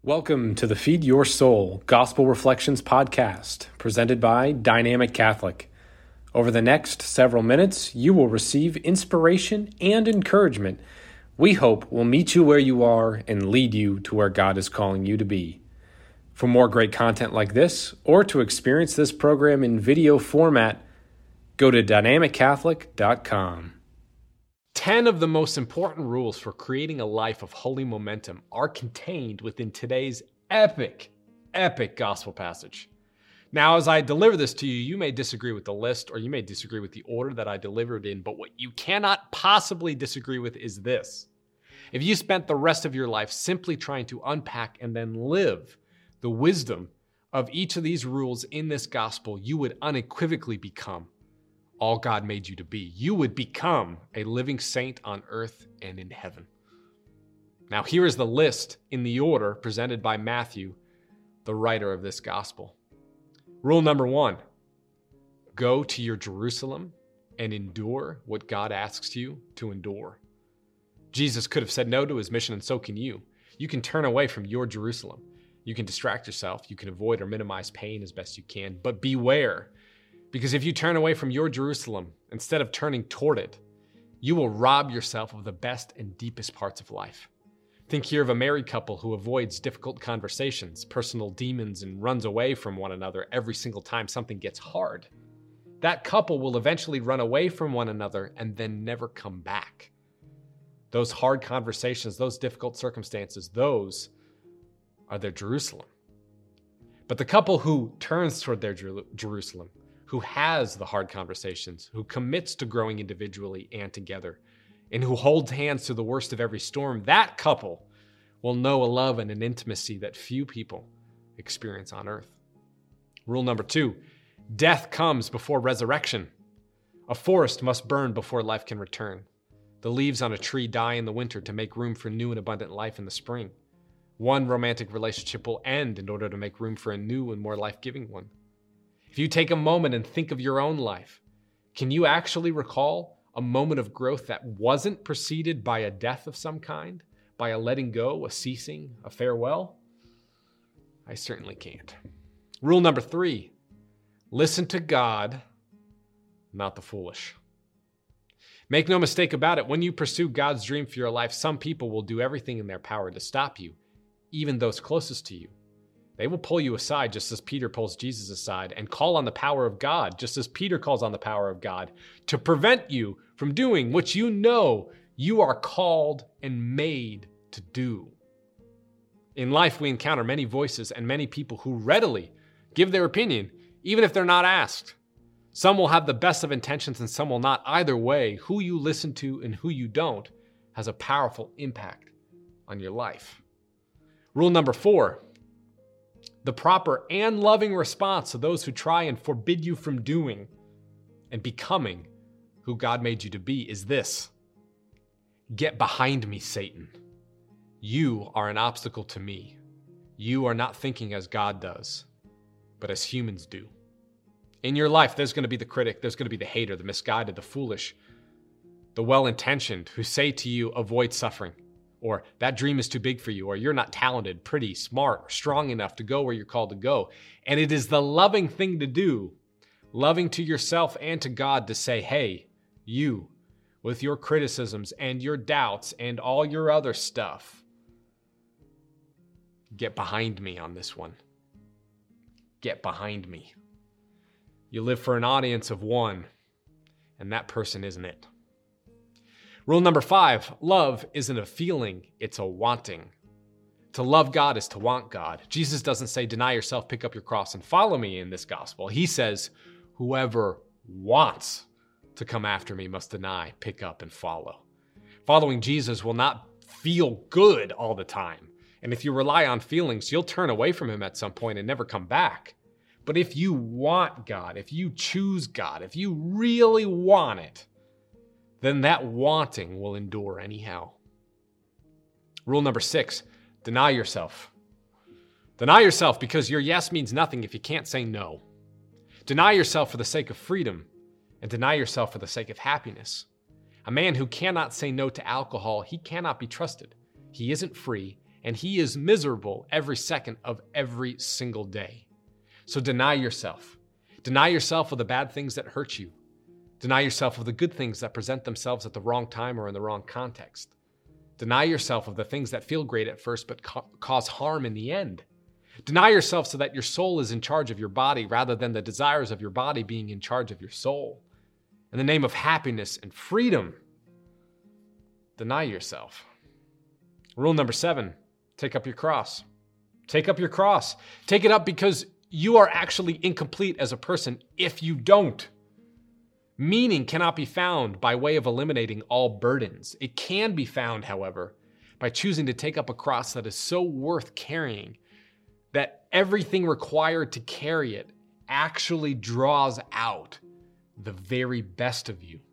Welcome to the Feed Your Soul Gospel Reflections podcast, presented by Dynamic Catholic. Over the next several minutes, you will receive inspiration and encouragement we hope will meet you where you are and lead you to where God is calling you to be. For more great content like this, or to experience this program in video format, go to dynamiccatholic.com. 10 of the most important rules for creating a life of holy momentum are contained within today's epic gospel passage. Now, as I deliver this to you, you may disagree with the list, or you may disagree with the order that I delivered in, but what you cannot possibly disagree with is this. If you spent the rest of your life simply trying to unpack and then live the wisdom of each of these rules in this gospel, you would unequivocally become all God made you to be. You would become a living saint on earth and in heaven. Now, here is the list in the order presented by Matthew, the writer of this gospel. Rule number 1, go to your Jerusalem and endure what God asks you to endure. Jesus could have said no to his mission, and so can you. You can turn away from your Jerusalem. You can distract yourself. You can avoid or minimize pain as best you can, but beware. Because if you turn away from your Jerusalem, instead of turning toward it, you will rob yourself of the best and deepest parts of life. Think here of a married couple who avoids difficult conversations, personal demons, and runs away from one another every single time something gets hard. That couple will eventually run away from one another and then never come back. Those hard conversations, those difficult circumstances, those are their Jerusalem. But the couple who turns toward their Jerusalem, who has the hard conversations, who commits to growing individually and together, and who holds hands through the worst of every storm, that couple will know a love and an intimacy that few people experience on earth. Rule number 2, death comes before resurrection. A forest must burn before life can return. The leaves on a tree die in the winter to make room for new and abundant life in the spring. One romantic relationship will end in order to make room for a new and more life-giving one. If you take a moment and think of your own life, can you actually recall a moment of growth that wasn't preceded by a death of some kind, by a letting go, a ceasing, a farewell? I certainly can't. Rule number 3, listen to God, not the foolish. Make no mistake about it, when you pursue God's dream for your life, some people will do everything in their power to stop you, even those closest to you. They will pull you aside just as Peter pulls Jesus aside, and call on the power of God just as Peter calls on the power of God, to prevent you from doing what you know you are called and made to do. In life, we encounter many voices and many people who readily give their opinion, even if they're not asked. Some will have the best of intentions and some will not. Either way, who you listen to and who you don't has a powerful impact on your life. Rule number 4, the proper and loving response to those who try and forbid you from doing and becoming who God made you to be is this: get behind me, Satan. You are an obstacle to me. You are not thinking as God does, but as humans do. In your life, there's going to be the critic, there's going to be the hater, the misguided, the foolish, the well-intentioned who say to you, avoid suffering. Or that dream is too big for you, or you're not talented, pretty, smart, or strong enough to go where you're called to go. And it is the loving thing to do, loving to yourself and to God, to say, hey, you, with your criticisms and your doubts and all your other stuff, get behind me on this one. Get behind me. You live for an audience of one, and that person isn't it. Rule number 5, love isn't a feeling, it's a wanting. To love God is to want God. Jesus doesn't say, deny yourself, pick up your cross, and follow me in this gospel. He says, whoever wants to come after me must deny, pick up, and follow. Following Jesus will not feel good all the time. And if you rely on feelings, you'll turn away from him at some point and never come back. But if you want God, if you choose God, if you really want it, then that wanting will endure anyhow. Rule number 6, deny yourself. Deny yourself because your yes means nothing if you can't say no. Deny yourself for the sake of freedom, and deny yourself for the sake of happiness. A man who cannot say no to alcohol, he cannot be trusted. He isn't free, and he is miserable every second of every single day. So deny yourself. Deny yourself of the bad things that hurt you. Deny yourself of the good things that present themselves at the wrong time or in the wrong context. Deny yourself of the things that feel great at first but cause harm in the end. Deny yourself so that your soul is in charge of your body rather than the desires of your body being in charge of your soul. In the name of happiness and freedom, deny yourself. Rule number 7, take up your cross. Take up your cross. Take it up because you are actually incomplete as a person if you don't. Meaning cannot be found by way of eliminating all burdens. It can be found, however, by choosing to take up a cross that is so worth carrying that everything required to carry it actually draws out the very best of you.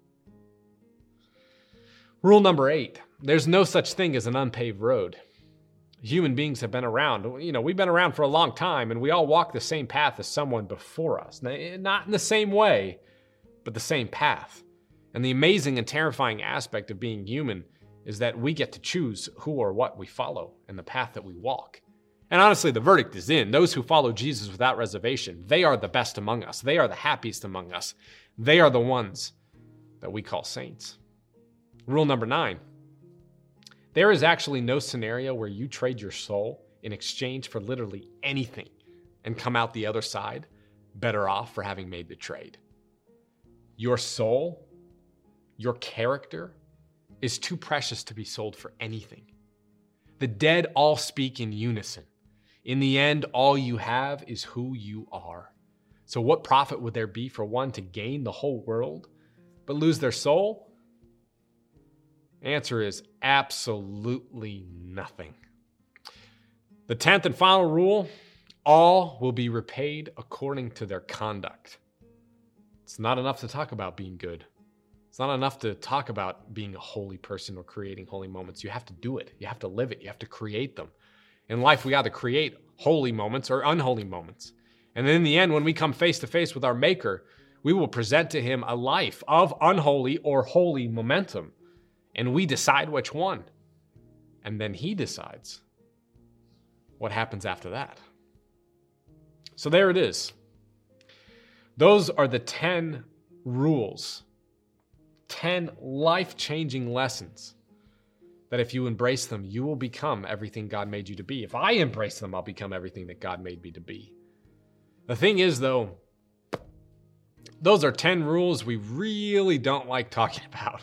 Rule number 8, there's no such thing as an unpaved road. Human beings have been around. We've been around for a long time, and we all walk the same path as someone before us. Not in the same way, but the same path. And the amazing and terrifying aspect of being human is that we get to choose who or what we follow and the path that we walk. And honestly, the verdict is in. Those who follow Jesus without reservation, they are the best among us. They are the happiest among us. They are the ones that we call saints. Rule number 9. There is actually no scenario where you trade your soul in exchange for literally anything and come out the other side better off for having made the trade. Your soul, your character, is too precious to be sold for anything. The dead all speak in unison. In the end, all you have is who you are. So what profit would there be for one to gain the whole world but lose their soul? Answer is absolutely nothing. The 10th and final rule, all will be repaid according to their conduct. It's not enough to talk about being good. It's not enough to talk about being a holy person or creating holy moments. You have to do it. You have to live it. You have to create them. In life, we either create holy moments or unholy moments. And then in the end, when we come face to face with our Maker, we will present to him a life of unholy or holy momentum. And we decide which one. And then he decides what happens after that. So there it is. Those are the 10 rules, 10 life-changing lessons that if you embrace them, you will become everything God made you to be. If I embrace them, I'll become everything that God made me to be. The thing is, though, those are 10 rules we really don't like talking about.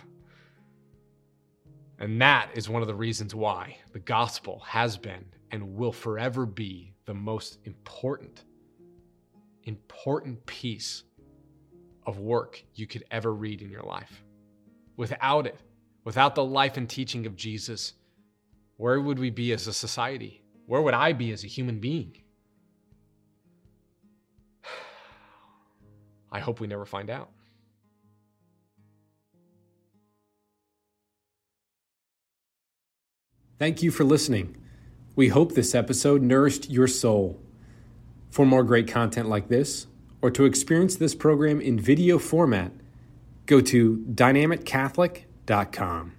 And that is one of the reasons why the gospel has been and will forever be the most important piece of work you could ever read in your life. Without it, without the life and teaching of Jesus, where would we be as a society? Where would I be as a human being? I hope we never find out. Thank you for listening. We hope this episode nourished your soul. For more great content like this, or to experience this program in video format, go to dynamiccatholic.com.